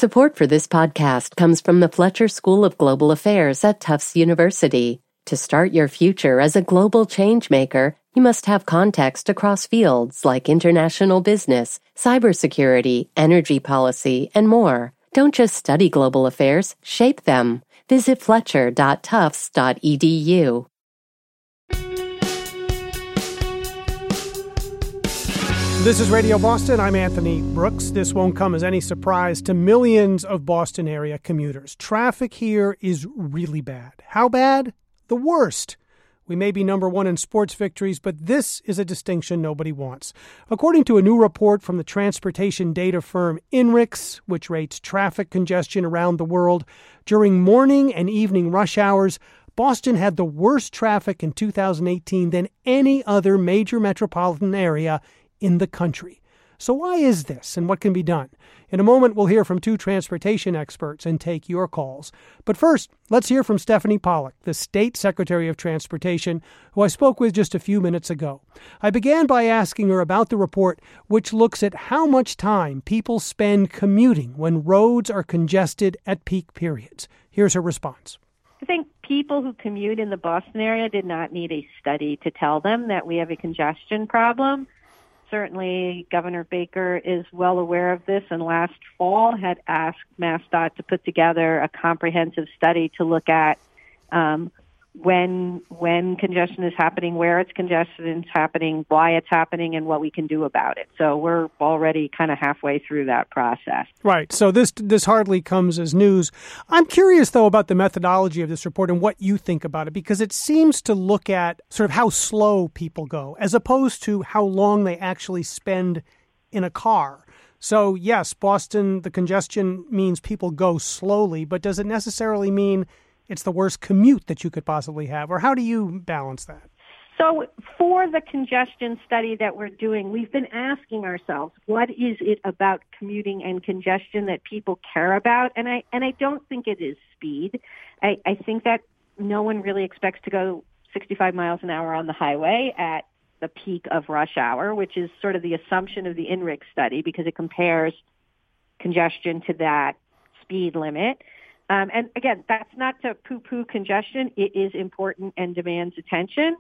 Support for this podcast comes from the Fletcher School of Global Affairs at Tufts University. To start your future as a global changemaker, you must have context across fields like international business, cybersecurity, energy policy, and more. Don't just study global affairs, shape them. Visit fletcher.tufts.edu. This is Radio Boston. I'm Anthony Brooks. This won't come as any surprise to millions of Boston area commuters. Traffic here is really bad. How bad? The worst. We may be number one in sports victories, but this is a distinction nobody wants. According to a new report from the transportation data firm INRIX, which rates traffic congestion around the world, during morning and evening rush hours, Boston had the worst traffic in 2018 than any other major metropolitan area in the country. So why is this, and what can be done? In a moment, we'll hear from two transportation experts and take your calls. But first, let's hear from Stephanie Pollack, the State Secretary of Transportation, who I spoke with just a few minutes ago. I began by asking her about the report, which looks at how much time people spend commuting when roads are congested at peak periods. Here's her response. I think people who commute in the Boston area did not need a study to tell them that we have a congestion problem. Certainly, Governor Baker is well aware of this, and last fall had asked MassDOT to put together a comprehensive study to look at when congestion is happening, where it's congestion is happening, why it's happening, and what we can do about it. So we're already kind of halfway through that process. Right. So this hardly comes as news. I'm curious, though, about the methodology of this report and what you think about it, because it seems to look at sort of how slow people go, as opposed to how long they actually spend in a car. So, yes, Boston, the congestion means people go slowly, but does it necessarily mean it's the worst commute that you could possibly have? Or how do you balance that? So for the congestion study that we're doing, we've been asking ourselves, what is it about commuting and congestion that people care about? And I don't think it is speed. I think that no one really expects to go 65 miles an hour on the highway at the peak of rush hour, which is sort of the assumption of the INRIX study because it compares congestion to that speed limit. And again, that's not to poo-poo congestion. It is important and demands attention.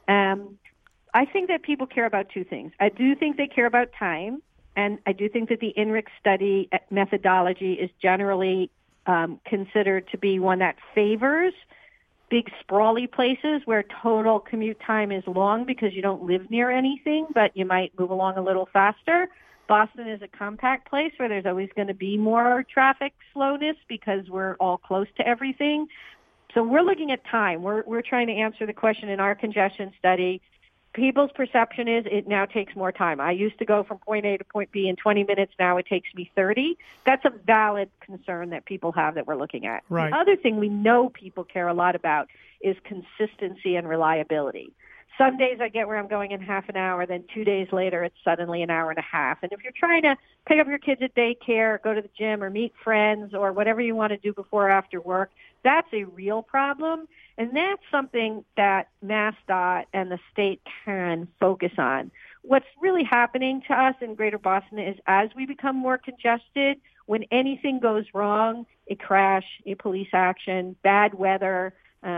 I think that people care about two things. I do think they care about time, and I do think that the INRIX study methodology is generally considered to be one that favors big sprawly places where total commute time is long because you don't live near anything, but you might move along a little faster. Boston is a compact place where there's always going to be more traffic slowness because we're all close to everything. So we're looking at time. We're trying to answer the question in our congestion study. People's perception is it now takes more time. I used to go from point A to point B in 20 minutes. Now it takes me 30. That's a valid concern that people have that we're looking at. Right. The other thing we know people care a lot about is consistency and reliability. Some days I get where I'm going in half an hour, then 2 days later it's suddenly an hour and a half. And if you're trying to pick up your kids at daycare, go to the gym, or meet friends, or whatever you want to do before or after work, that's a real problem. And that's something that MassDOT and the state can focus on. What's really happening to us in Greater Boston is as we become more congested, when anything goes wrong, a crash, a police action, bad weather,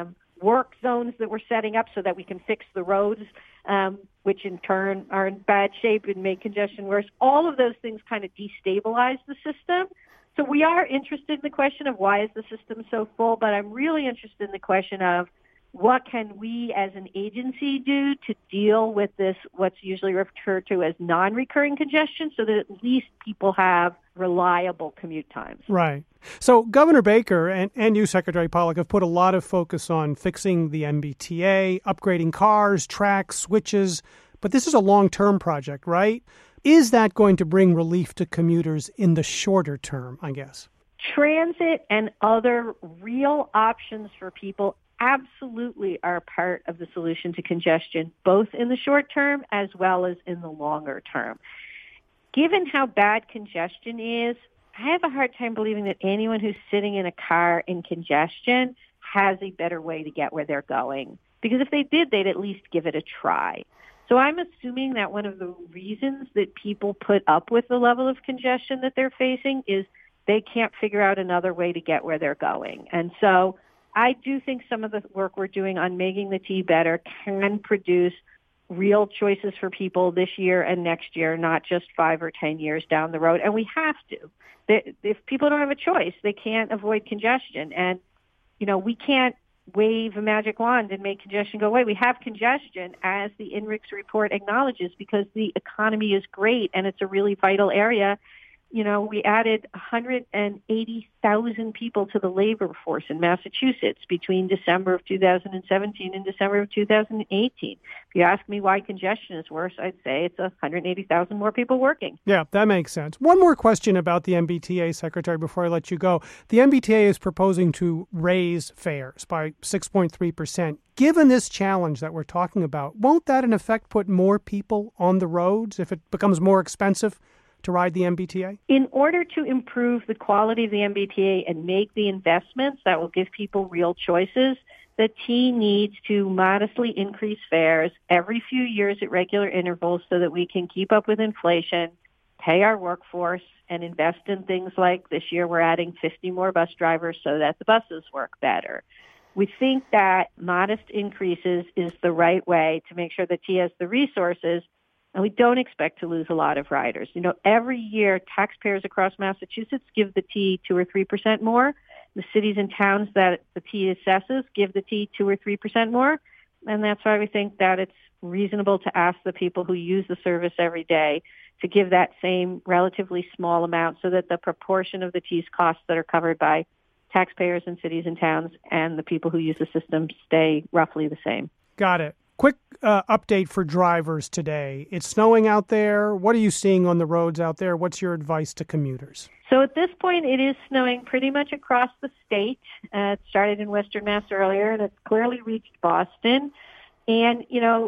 work zones that we're setting up so that we can fix the roads, which in turn are in bad shape and make congestion worse. All of those things kind of destabilize the system. So we are interested in the question of why is the system so full, but I'm really interested in the question of what can we as an agency do to deal with this, what's usually referred to as non-recurring congestion, so that at least people have reliable commute times. Right. So Governor Baker and you, Secretary Pollack, have put a lot of focus on fixing the MBTA, upgrading cars, tracks, switches, but this is a long-term project, right? Is that going to bring relief to commuters in the shorter term, I guess? Transit and other real options for people absolutely are part of the solution to congestion, both in the short term as well as in the longer term. Given how bad congestion is, I have a hard time believing that anyone who's sitting in a car in congestion has a better way to get where they're going. Because if they did, they'd at least give it a try. So I'm assuming that one of the reasons that people put up with the level of congestion that they're facing is they can't figure out another way to get where they're going. And so I do think some of the work we're doing on making the T better can produce real choices for people this year and next year, not just 5 or 10 years down the road. And we have to. If people don't have a choice, they can't avoid congestion. And, we can't wave a magic wand and make congestion go away. We have congestion, as the INRIX report acknowledges, because the economy is great and it's a really vital area. We added 180,000 people to the labor force in Massachusetts between December of 2017 and December of 2018. If you ask me why congestion is worse, I'd say it's 180,000 more people working. Yeah, that makes sense. One more question about the MBTA, Secretary, before I let you go. The MBTA is proposing to raise fares by 6.3%. Given this challenge that we're talking about, won't that in effect put more people on the roads if it becomes more expensive to ride the MBTA? In order to improve the quality of the MBTA and make the investments that will give people real choices, the T needs to modestly increase fares every few years at regular intervals so that we can keep up with inflation, pay our workforce, and invest in things like this year we're adding 50 more bus drivers so that the buses work better. We think that modest increases is the right way to make sure the T has the resources. And we don't expect to lose a lot of riders. Every year, taxpayers across Massachusetts give the T 2 or 3% more. The cities and towns that the T assesses give the T 2 or 3% more. And that's why we think that it's reasonable to ask the people who use the service every day to give that same relatively small amount so that the proportion of the T's costs that are covered by taxpayers in cities and towns and the people who use the system stay roughly the same. Got it. Quick update for drivers today. It's snowing out there. What are you seeing on the roads out there? What's your advice to commuters? So at this point, it is snowing pretty much across the state. It started in Western Mass earlier, and it's clearly reached Boston. And,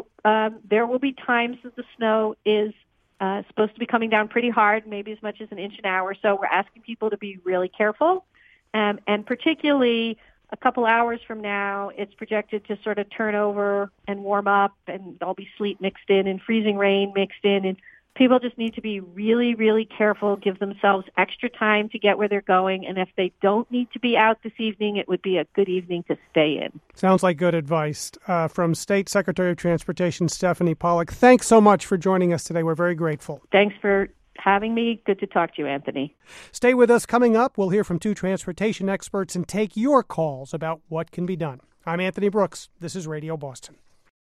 there will be times that the snow is supposed to be coming down pretty hard, maybe as much as an inch an hour. So we're asking people to be really careful. And particularly a couple hours from now, it's projected to sort of turn over and warm up, and there'll be sleet mixed in and freezing rain mixed in. And people just need to be really, really careful, give themselves extra time to get where they're going. And if they don't need to be out this evening, it would be a good evening to stay in. Sounds like good advice from State Secretary of Transportation Stephanie Pollack. Thanks so much for joining us today. We're very grateful. Thanks for having me. Good to talk to you, Anthony. Stay with us. Coming up, we'll hear from 2 transportation experts and take your calls about what can be done. I'm Anthony Brooks. This is Radio Boston.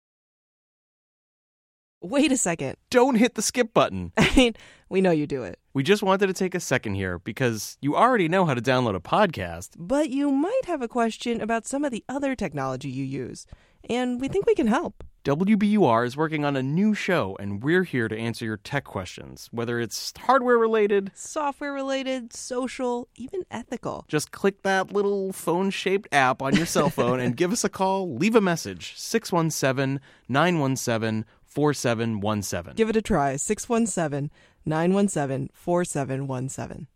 Wait a second. Don't hit the skip button. We know you do it. We just wanted to take a second here because you already know how to download a podcast. But you might have a question about some of the other technology you use, and we think we can help. WBUR is working on a new show, and we're here to answer your tech questions, whether it's hardware-related, software-related, social, even ethical. Just click that little phone-shaped app on your cell phone and give us a call. Leave a message, 617-917-4717. Give it a try, 617-917-4717.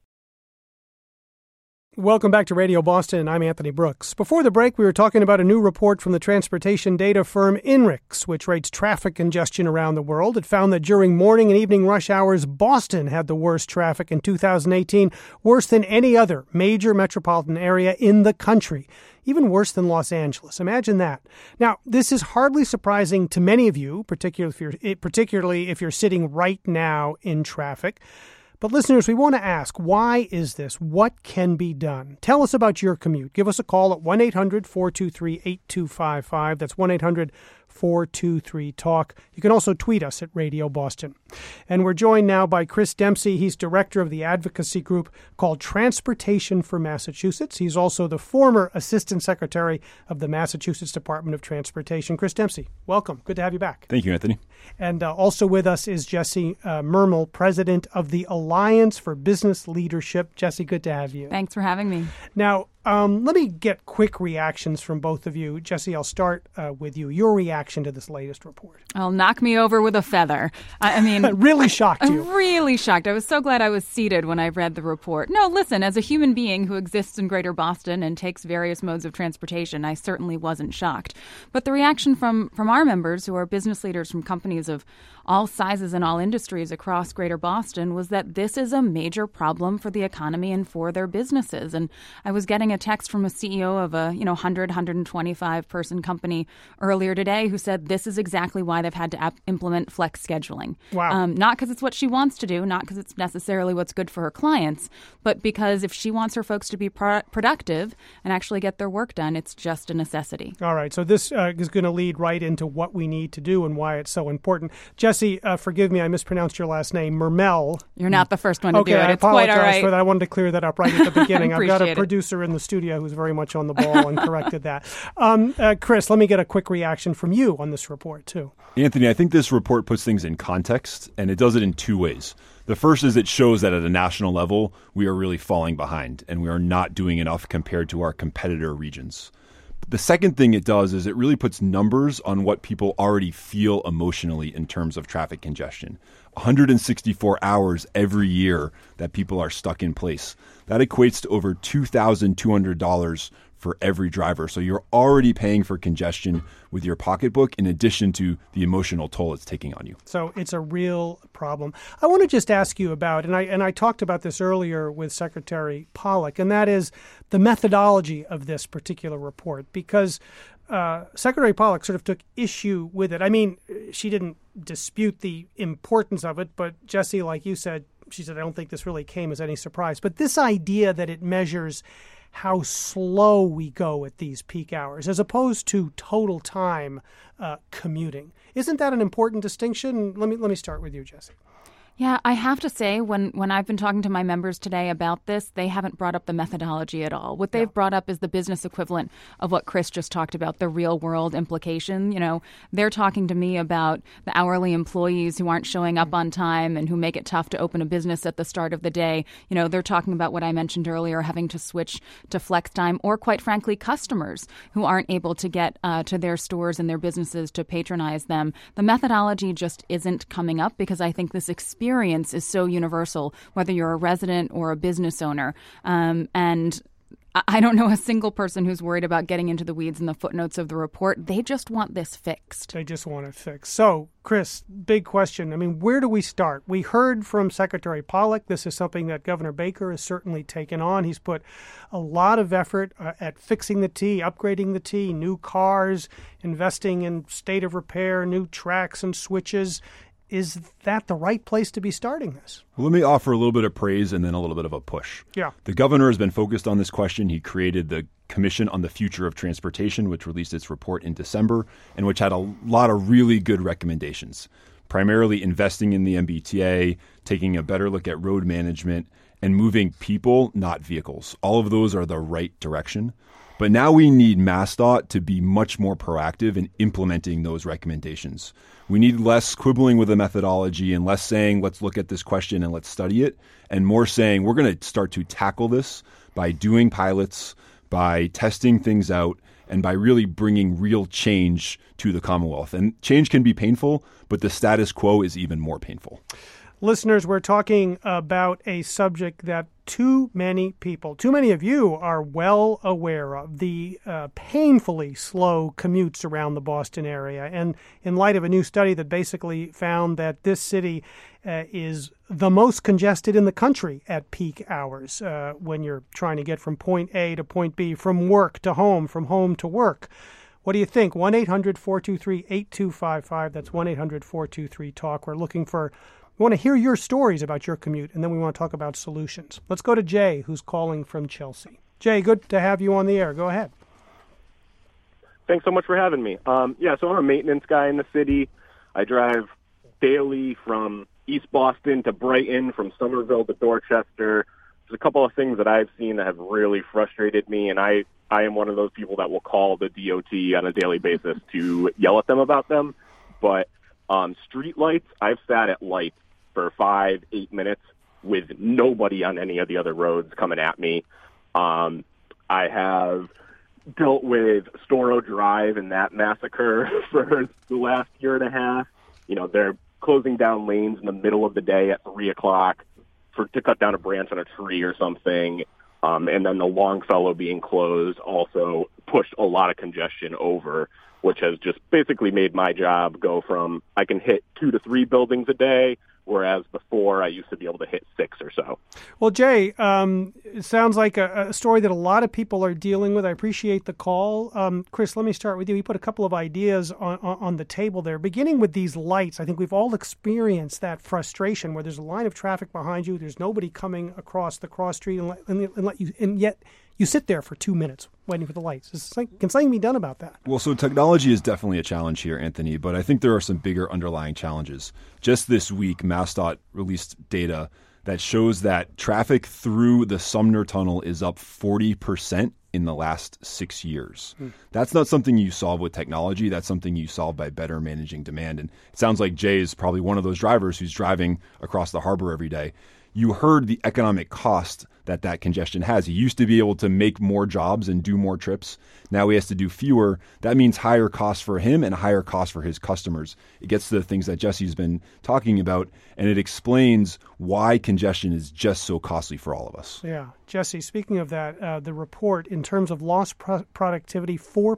Welcome back to Radio Boston. I'm Anthony Brooks. Before the break, we were talking about a new report from the transportation data firm INRIX, which rates traffic congestion around the world. It found that during morning and evening rush hours, Boston had the worst traffic in 2018, worse than any other major metropolitan area in the country, even worse than Los Angeles. Imagine that. Now, this is hardly surprising to many of you, particularly if you're sitting right now in traffic. But listeners, we want to ask, why is this? What can be done? Tell us about your commute. Give us a call at 1-800-423-8255. That's 1-800-423-TALK. You can also tweet us at Radio Boston. And we're joined now by Chris Dempsey. He's director of the advocacy group called Transportation for Massachusetts. He's also the former assistant secretary of the Massachusetts Department of Transportation. Chris Dempsey, welcome. Good to have you back. Thank you, Anthony. And also with us is Jesse Mermel, president of the Alliance for Business Leadership. Jesse, good to have you. Thanks for having me. Now, let me get quick reactions from both of you. Jesse, I'll start with you. Your reaction reaction to this latest report? Oh, knock me over with a feather. I mean, really shocked you. I'm really shocked. I was so glad I was seated when I read the report. No, listen, as a human being who exists in Greater Boston and takes various modes of transportation, I certainly wasn't shocked. But the reaction from our members, who are business leaders from companies of all sizes and all industries across Greater Boston, was that this is a major problem for the economy and for their businesses. And I was getting a text from a CEO of a 100, 125 person company earlier today who said this is exactly why they've had to implement flex scheduling. Wow. Not because it's what she wants to do, not because it's necessarily what's good for her clients, but because if she wants her folks to be productive and actually get their work done, it's just a necessity. All right. So this is going to lead right into what we need to do and why it's so important. Jesse, forgive me, I mispronounced your last name, Mermel. You're not the first one to do it. I It's quite all apologize right. for that. I wanted to clear that up right at the beginning. I've got a Appreciate it. producer in the studio who's very much on the ball and corrected that. Chris, let me get a quick reaction from you on this report, too. Anthony, I think this report puts things in context, and it does it in two ways. The first is it shows that at a national level, we are really falling behind, and we are not doing enough compared to our competitor regions. The second thing it does is it really puts numbers on what people already feel emotionally in terms of traffic congestion. 164 hours every year that people are stuck in place. That equates to over $2,200 for every driver. So you're already paying for congestion with your pocketbook in addition to the emotional toll it's taking on you. So it's a real problem. I want to just ask you about, and I talked about this earlier with Secretary Pollack, and that is the methodology of this particular report, because Secretary Pollack sort of took issue with it. I mean, she didn't dispute the importance of it, but Jesse, like you said, she said, I don't think this really came as any surprise. But this idea that it measures how slow we go at these peak hours as opposed to total time commuting. Isn't that an important distinction? Let me start with you, Jesse. Yeah, I have to say, when I've been talking to my members today about this, they haven't brought up the methodology at all. What they've brought up is the business equivalent of what Chris just talked about, the real world implication. You know, they're talking to me about the hourly employees who aren't showing up on time and who make it tough to open a business at the start of the day. You know, they're talking about what I mentioned earlier, having to switch to flex time, or quite frankly, customers who aren't able to get to their stores and their businesses to patronize them. The methodology just isn't coming up because I think this experience is so universal, whether you're a resident or a business owner. And I don't know a single person who's worried about getting into the weeds in the footnotes of the report. They just want this fixed. They just want it fixed. So, Chris, big question. I mean, where do we start? We heard from Secretary Pollack. This is something that Governor Baker has certainly taken on. He's put a lot of effort at fixing the T, upgrading the T, new cars, investing in state of repair, new tracks and switches. Is that the right place to be starting this? Well, let me offer a little bit of praise and then a little bit of a push. Yeah. The governor has been focused on this question. He created the Commission on the Future of Transportation, which released its report in December, and which had a lot of really good recommendations, primarily investing in the MBTA, taking a better look at road management, and moving people, not vehicles. All of those are the right direction. But now we need MassDOT to be much more proactive in implementing those recommendations. We need less quibbling with the methodology and less saying, let's look at this question and let's study it, and more saying, we're going to start to tackle this by doing pilots, by testing things out, and by really bringing real change to the Commonwealth. And change can be painful, but the status quo is even more painful. Listeners, we're talking about a subject that too many of you are well aware of, the painfully slow commutes around the Boston area. And in light of a new study that basically found that this city is the most congested in the country at peak hours when you're trying to get from point A to point B, from work to home, from home to work. What do you think? 1-800-423-8255. That's 1-800-423-TALK. We're looking for... We want to hear your stories about your commute, and then we want to talk about solutions. Let's go to Jay, who's calling from Chelsea. Jay, good to have you on the air. Go ahead. Thanks so much for having me. So I'm a maintenance guy in the city. I drive daily from East Boston to Brighton, from Somerville to Dorchester. There's a couple of things that I've seen that have really frustrated me, and I am one of those people that will call the DOT on a daily basis to yell at them about them. But street lights, I've sat at lights for 5-8 minutes with nobody on any of the other roads coming at me. I have dealt with Storrow Drive and that massacre for the last year and a half. They're closing down lanes in the middle of the day at 3 o'clock to cut down a branch on a tree or something. And then the Longfellow being closed also pushed a lot of congestion over, which has just basically made my job go from I can hit 2 to 3 buildings a day, whereas before I used to be able to hit 6 or so. Well, Jay, it sounds like a story that a lot of people are dealing with. I appreciate the call. Chris, let me start with you. You put a couple of ideas on the table there, beginning with these lights. I think we've all experienced that frustration where there's a line of traffic behind you, there's nobody coming across the cross street, and yet you sit there for 2 minutes waiting for the lights. Can something be done about that? Well, so technology is definitely a challenge here, Anthony, but I think there are some bigger underlying challenges. Just this week, MassDOT released data that shows that traffic through the Sumner Tunnel is up 40% in the last 6 years. That's not something you solve with technology. That's something you solve by better managing demand. And it sounds like Jay is probably one of those drivers who's driving across the harbor every day. You heard the economic cost that congestion has. He used to be able to make more jobs and do more trips. Now he has to do fewer. That means higher costs for him and higher costs for his customers. It gets to the things that Jesse's been talking about, and it explains why congestion is just so costly for all of us. Yeah. Jesse, speaking of that, the report, in terms of lost productivity,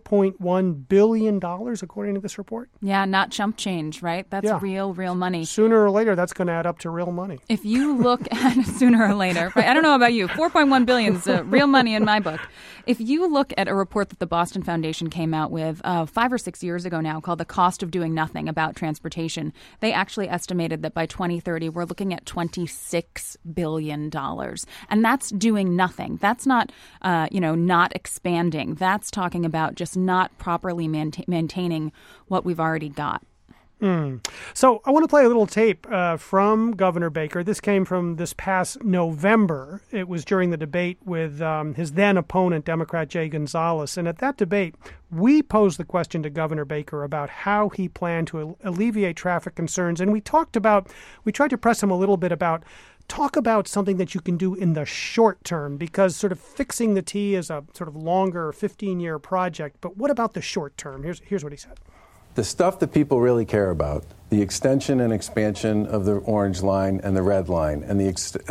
$4.1 billion, according to this report? Yeah, not chump change, right? That's real money. Sooner or later, that's going to add up to real money. If you look at sooner or later, right? I don't know about you. 4.1 billion is real money in my book. If you look at a report that the Boston Foundation came out with 5 or 6 years ago now called The Cost of Doing Nothing about transportation, they actually estimated that by 2030, we're looking at $26 billion. And that's doing nothing. That's not, not expanding. That's talking about just not properly maintaining what we've already got. So I want to play a little tape from Governor Baker. This came from this past November. It was during the debate with his then opponent, Democrat Jay Gonzalez. And at that debate, we posed the question to Governor Baker about how he planned to alleviate traffic concerns. And we tried to press him a little bit about talk about something that you can do in the short term, because sort of fixing the T is a sort of longer 15-year project. But what about the short term? Here's what he said. The stuff that people really care about, the extension and expansion of the Orange Line and the Red Line, and the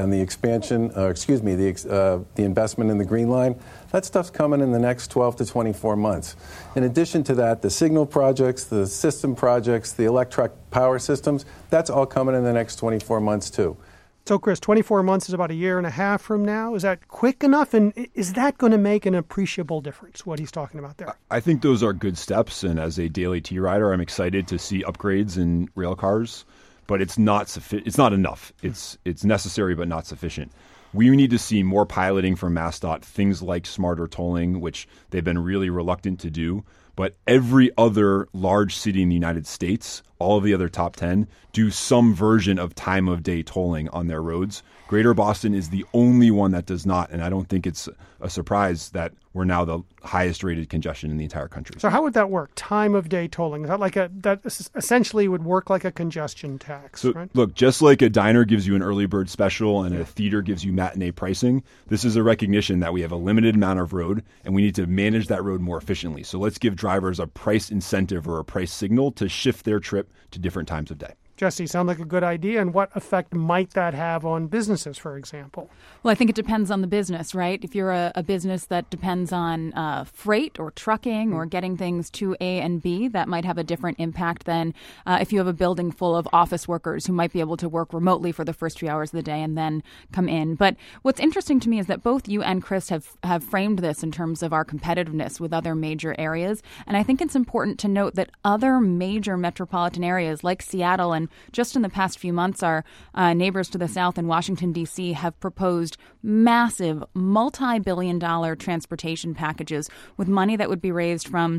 investment in the Green Line, that stuff's coming in the next 12 to 24 months. In addition to that, the signal projects, the system projects, the electric power systems, that's all coming in the next 24 months too. So, Chris, 24 months is about a year and a half from now. Is that quick enough? And is that going to make an appreciable difference, what he's talking about there? I think those are good steps. And as a daily T rider, I'm excited to see upgrades in rail cars. But it's not it's not enough. It's necessary, but not sufficient. We need to see more piloting from MassDOT, things like smarter tolling, which they've been really reluctant to do. But every other large city in the United States, all of the other top 10, do some version of time of day tolling on their roads. Greater Boston is the only one that does not, and I don't think it's a surprise that we're now the highest rated congestion in the entire country. So how would that work? Time of day tolling? Is that that essentially would work like a congestion tax, so, right? Look, just like a diner gives you an early bird special and a theater gives you matinee pricing, this is a recognition that we have a limited amount of road and we need to manage that road more efficiently. So let's give drivers a price incentive or a price signal to shift their trip to different times of day. Jesse, sound like a good idea. And what effect might that have on businesses, for example? Well, I think it depends on the business, right? If you're a business that depends on freight or trucking or getting things to A and B, that might have a different impact than if you have a building full of office workers who might be able to work remotely for the first few hours of the day and then come in. But what's interesting to me is that both you and Chris have framed this in terms of our competitiveness with other major areas. And I think it's important to note that other major metropolitan areas like Seattle and just in the past few months, our neighbors to the south in Washington, D.C. have proposed massive multi-billion-dollar transportation packages with money that would be raised from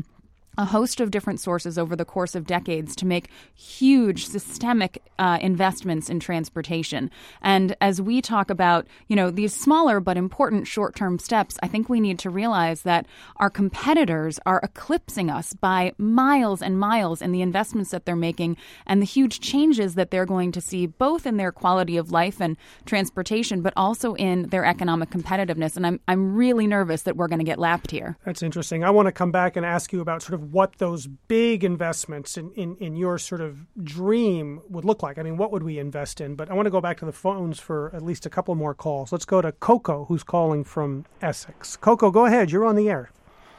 a host of different sources over the course of decades to make huge systemic investments in transportation. And as we talk about, these smaller but important short-term steps, I think we need to realize that our competitors are eclipsing us by miles and miles in the investments that they're making and the huge changes that they're going to see both in their quality of life and transportation, but also in their economic competitiveness. And I'm really nervous that we're going to get lapped here. That's interesting. I want to come back and ask you about sort of what those big investments in your sort of dream would look like. I mean, what would we invest in? But I want to go back to the phones for at least a couple more calls. Let's go to Coco, who's calling from Essex. Coco, go ahead. You're on the air.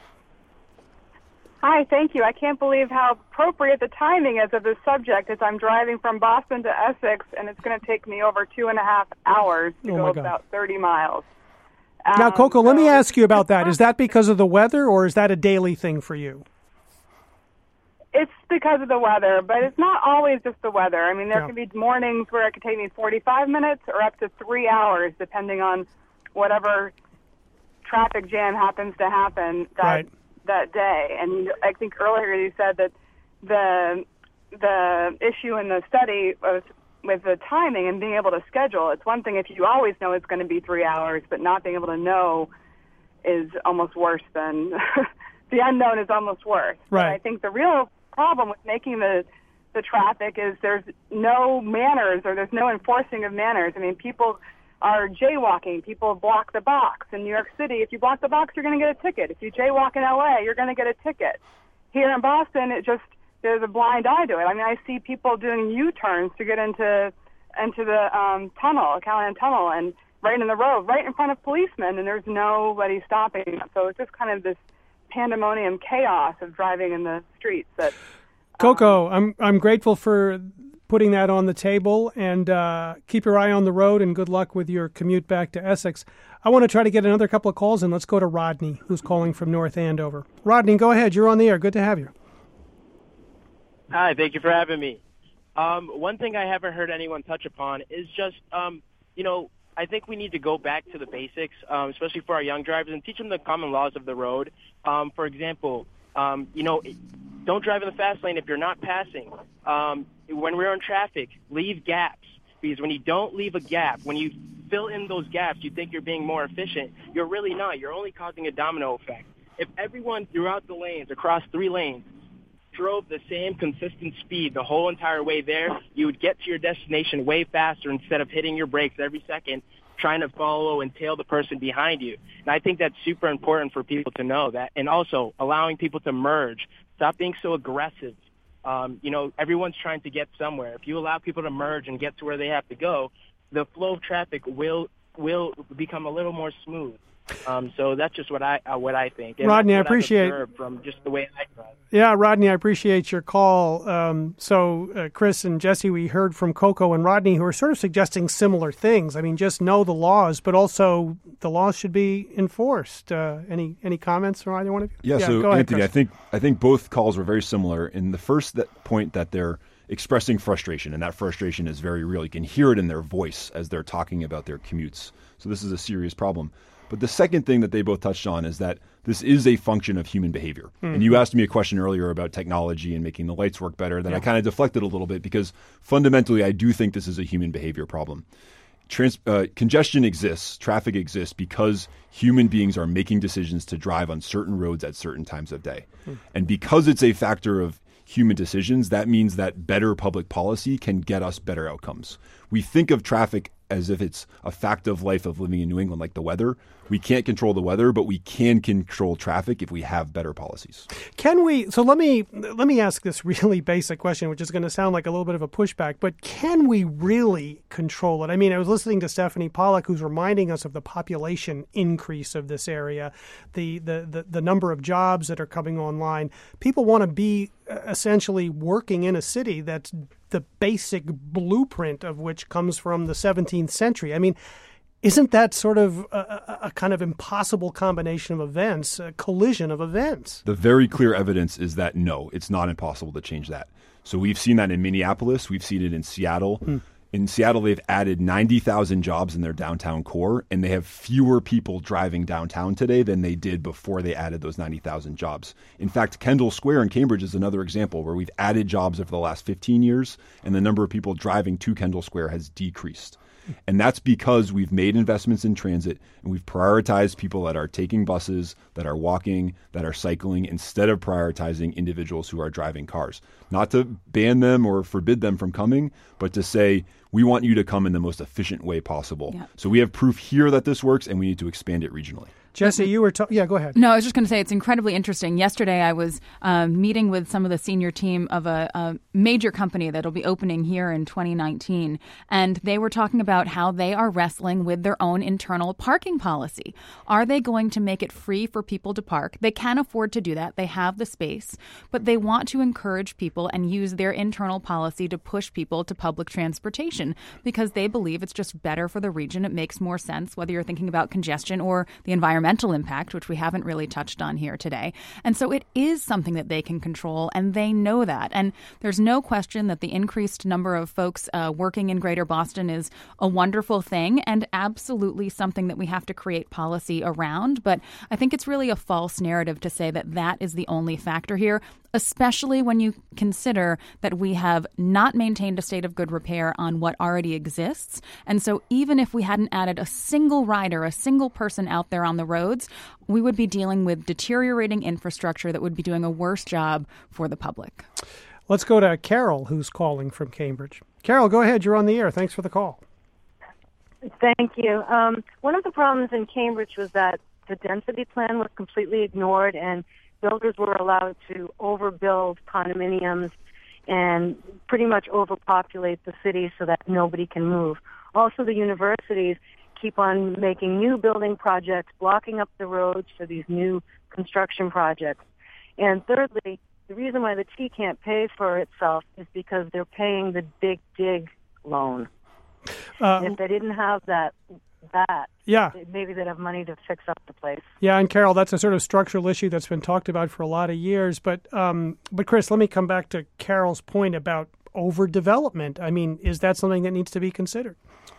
Hi, thank you. I can't believe how appropriate the timing is of this subject as I'm driving from Boston to Essex, and it's going to take me over 2.5 hours to go about 30 miles. Now, Coco, let me ask you about that. Is that because of the weather, or is that a daily thing for you? It's because of the weather, but it's not always just the weather. I mean, there can be mornings where it could take me 45 minutes or up to 3 hours, depending on whatever traffic jam happens to happen that day. And I think earlier you said that the issue in the study was with the timing and being able to schedule. It's one thing if you always know it's going to be 3 hours, but not being able to know is almost worse than the unknown is almost worse. Right. But I think the real problem with making the traffic is there's no manners or there's no enforcing of manners. I mean, people are jaywalking. People block the box. In New York City, if you block the box, you're going to get a ticket. If you jaywalk in L.A., you're going to get a ticket. Here in Boston, there's a blind eye to it. I mean, I see people doing U-turns to get into the tunnel, Callahan Tunnel, and right in the road, right in front of policemen, and there's nobody stopping them. So it's just kind of this pandemonium chaos of driving in the streets. That Coco, I'm grateful for putting that on the table, and keep your eye on the road, and good luck with your commute back to Essex. I want to try to get another couple of calls, and let's go to Rodney, who's calling from North Andover. Rodney, go ahead. You're on the air. Good to have you. Hi, thank you for having me. One thing I haven't heard anyone touch upon is just, I think we need to go back to the basics, especially for our young drivers, and teach them the common laws of the road. For example, don't drive in the fast lane if you're not passing. When we're in traffic, leave gaps, because when you don't leave a gap, when you fill in those gaps, you think you're being more efficient. You're really not. You're only causing a domino effect. If everyone throughout the lanes, across 3 lanes, drove the same consistent speed the whole entire way there, you would get to your destination way faster instead of hitting your brakes every second, trying to follow and tail the person behind you. And I think that's super important for people to know that. And also allowing people to merge. Stop being so aggressive. Everyone's trying to get somewhere. If you allow people to merge and get to where they have to go, the flow of traffic will become a little more smooth. So that's just what I think. And Rodney, I appreciate from just the way I drive. Yeah, Rodney, I appreciate your call. So Chris and Jesse, we heard from Coco and Rodney, who are sort of suggesting similar things. I mean, just know the laws, but also the laws should be enforced. Any comments from either one of you? Yeah. So go ahead, Anthony, Chris. I think both calls were very similar. In the first point that they're expressing frustration, and that frustration is very real. You can hear it in their voice as they're talking about their commutes. So this is a serious problem. But the second thing that they both touched on is that this is a function of human behavior. Mm-hmm. And you asked me a question earlier about technology and making the lights work better. Then I kind of deflected a little bit because fundamentally I do think this is a human behavior problem. Congestion exists, traffic exists because human beings are making decisions to drive on certain roads at certain times of day. Mm-hmm. And because it's a factor of human decisions, that means that better public policy can get us better outcomes. We think of traffic as if it's a fact of life of living in New England, like the weather. We can't control the weather, but we can control traffic if we have better policies. Can we? So let me ask this really basic question, which is going to sound like a little bit of a pushback, but can we really control it? I mean, I was listening to Stephanie Pollack, who's reminding us of the population increase of this area, the number of jobs that are coming online. People want to be essentially working in a city that's the basic blueprint of which comes from the 17th century. I mean, isn't that sort of a kind of impossible combination of events, a collision of events? The very clear evidence is that no, it's not impossible to change that. So we've seen that in Minneapolis. We've seen it in Seattle. In Seattle, they've added 90,000 jobs in their downtown core, and they have fewer people driving downtown today than they did before they added those 90,000 jobs. In fact, Kendall Square in Cambridge is another example where we've added jobs over the last 15 years, and the number of people driving to Kendall Square has decreased. And that's because we've made investments in transit and we've prioritized people that are taking buses, that are walking, that are cycling, instead of prioritizing individuals who are driving cars. Not to ban them or forbid them from coming, but to say, we want you to come in the most efficient way possible. Yeah. So we have proof here that this works, and we need to expand it regionally. Jesse, you were yeah, go ahead. No, I was just going to say it's incredibly interesting. Yesterday, I was meeting with some of the senior team of a major company that will be opening here in 2019, and they were talking about how they are wrestling with their own internal parking policy. Are they going to make it free for people to park? They can afford to do that. They have the space, but they want to encourage people and use their internal policy to push people to public transportation because they believe it's just better for the region. It makes more sense, whether you're thinking about congestion or the environmental impact, which we haven't really touched on here today. And so it is something that they can control, and they know that. And there's no question that the increased number of folks working in Greater Boston is a wonderful thing and absolutely something that we have to create policy around. But I think it's really a false narrative to say that that is the only factor here, especially when you consider that we have not maintained a state of good repair on what already exists. And so even if we hadn't added a single rider, a single person out there on the roads, we would be dealing with deteriorating infrastructure that would be doing a worse job for the public. Let's go to Carol, who's calling from Cambridge. Carol, go ahead. You're on the air. Thanks for the call. Thank you. One of the problems in Cambridge was that the density plan was completely ignored, and builders were allowed to overbuild condominiums and pretty much overpopulate the city so that nobody can move. Also, the universities keep on making new building projects, blocking up the roads for these new construction projects. And thirdly, the reason why the T can't pay for itself is because they're paying the Big Dig loan. If they didn't have that, maybe they'd have money to fix up the place. Yeah, and Carol, that's a sort of structural issue that's been talked about for a lot of years. But Chris, let me come back to Carol's point about overdevelopment. I mean, is that something that needs to be considered?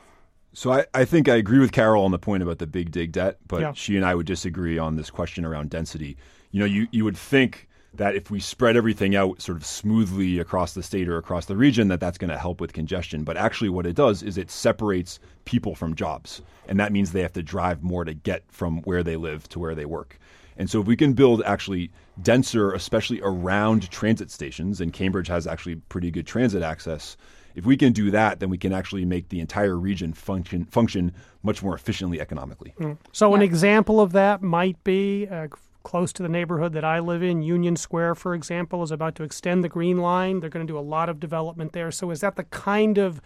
So I think I agree with Carol on the point about the Big Dig debt, but she and I would disagree on this question around density. You know, you would think that if we spread everything out sort of smoothly across the state or across the region, that's going to help with congestion. But actually what it does is it separates people from jobs. And that means they have to drive more to get from where they live to where they work. And so if we can build actually denser, especially around transit stations, and Cambridge has actually pretty good transit access, if we can do that, then we can actually make the entire region function much more efficiently economically. So an example of that might be close to the neighborhood that I live in, Union Square, for example, is about to extend the Green Line. They're going to do a lot of development there. So is that the kind of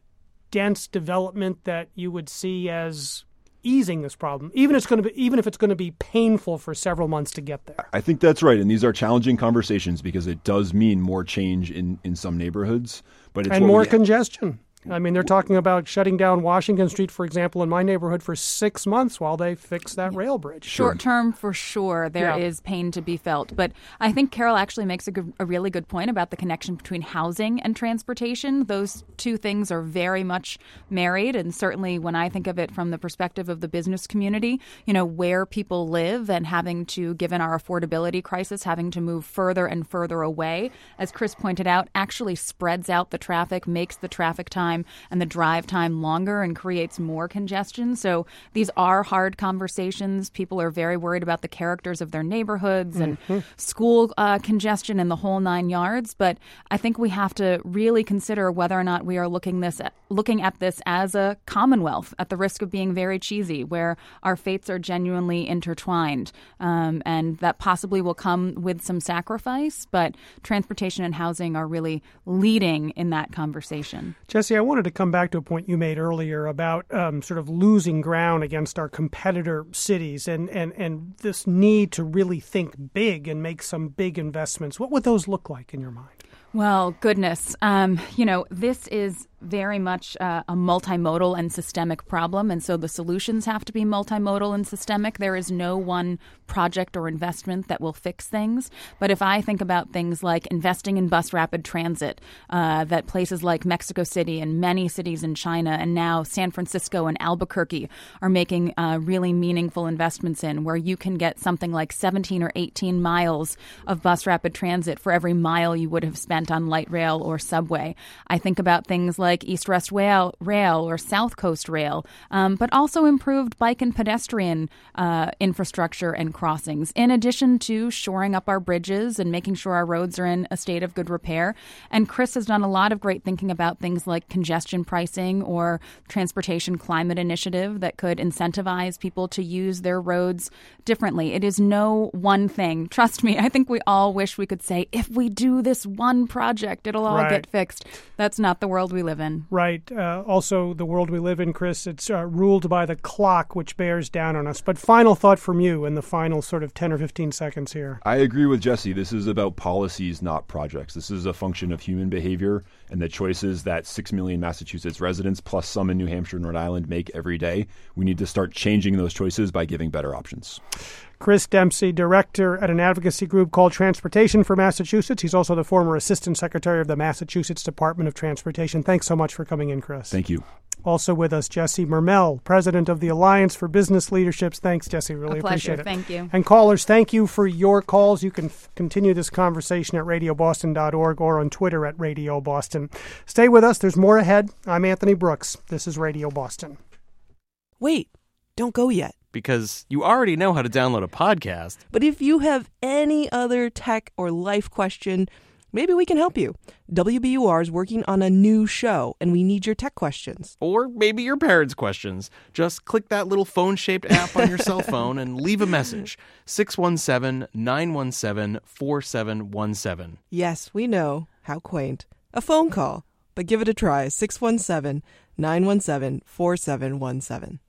dense development that you would see as easing this problem, even if it's going to be painful for several months to get there? I think that's right. And these are challenging conversations because it does mean more change in some neighborhoods. But it's more congestion. I mean, they're talking about shutting down Washington Street, for example, in my neighborhood for 6 months while they fix that rail bridge. Short term, for sure, there is pain to be felt. But I think Carol actually makes a really good point about the connection between housing and transportation. Those two things are very much married. And certainly when I think of it from the perspective of the business community, you know, where people live and having to, given our affordability crisis, having to move further and further away, as Chris pointed out, actually spreads out the traffic, makes the traffic time and the drive time longer and creates more congestion. So these are hard conversations. People are very worried about the characters of their neighborhoods and school congestion and the whole 9 yards. But I think we have to really consider whether or not we are looking at this as a commonwealth, at the risk of being very cheesy, where our fates are genuinely intertwined. And that possibly will come with some sacrifice, but transportation and housing are really leading in that conversation. Jesse, I wanted to come back to a point you made earlier about sort of losing ground against our competitor cities and this need to really think big and make some big investments. What would those look like in your mind? Well, goodness. This is very much a multimodal and systemic problem, and so the solutions have to be multimodal and systemic. There is no one project or investment that will fix things. But if I think about things like investing in bus rapid transit, that places like Mexico City and many cities in China and now San Francisco and Albuquerque are making really meaningful investments in, where you can get something like 17 or 18 miles of bus rapid transit for every mile you would have spent on light rail or subway. I think about things like East-West Rail or South Coast Rail, but also improved bike and pedestrian infrastructure and crossings, in addition to shoring up our bridges and making sure our roads are in a state of good repair. And Chris has done a lot of great thinking about things like congestion pricing or transportation climate initiative that could incentivize people to use their roads differently. It is no one thing. Trust me, I think we all wish we could say, if we do this one project, it'll all get fixed. That's not the world we live in. Right. Also, the world we live in, Chris, it's ruled by the clock, which bears down on us. But final thought from you in the final sort of 10 or 15 seconds here. I agree with Jesse. This is about policies, not projects. This is a function of human behavior and the choices that 6 million Massachusetts residents, plus some in New Hampshire and Rhode Island, make every day. We need to start changing those choices by giving better options. Chris Dempsey, director at an advocacy group called Transportation for Massachusetts. He's also the former Assistant Secretary of the Massachusetts Department of Transportation. Thanks so much for coming in, Chris. Thank you. Also with us, Jesse Mermel, president of the Alliance for Business Leaderships. Thanks, Jesse. Really appreciate it. Thank you. And callers, thank you for your calls. You can continue this conversation at radioboston.org or on Twitter at Radio Boston. Stay with us. There's more ahead. I'm Anthony Brooks. This is Radio Boston. Wait, don't go yet. Because you already know how to download a podcast. But if you have any other tech or life question, maybe we can help you. WBUR is working on a new show, and we need your tech questions. Or maybe your parents' questions. Just click that little phone-shaped app on your cell phone and leave a message. 617-917-4717. Yes, we know. How quaint. A phone call. But give it a try. 617-917-4717.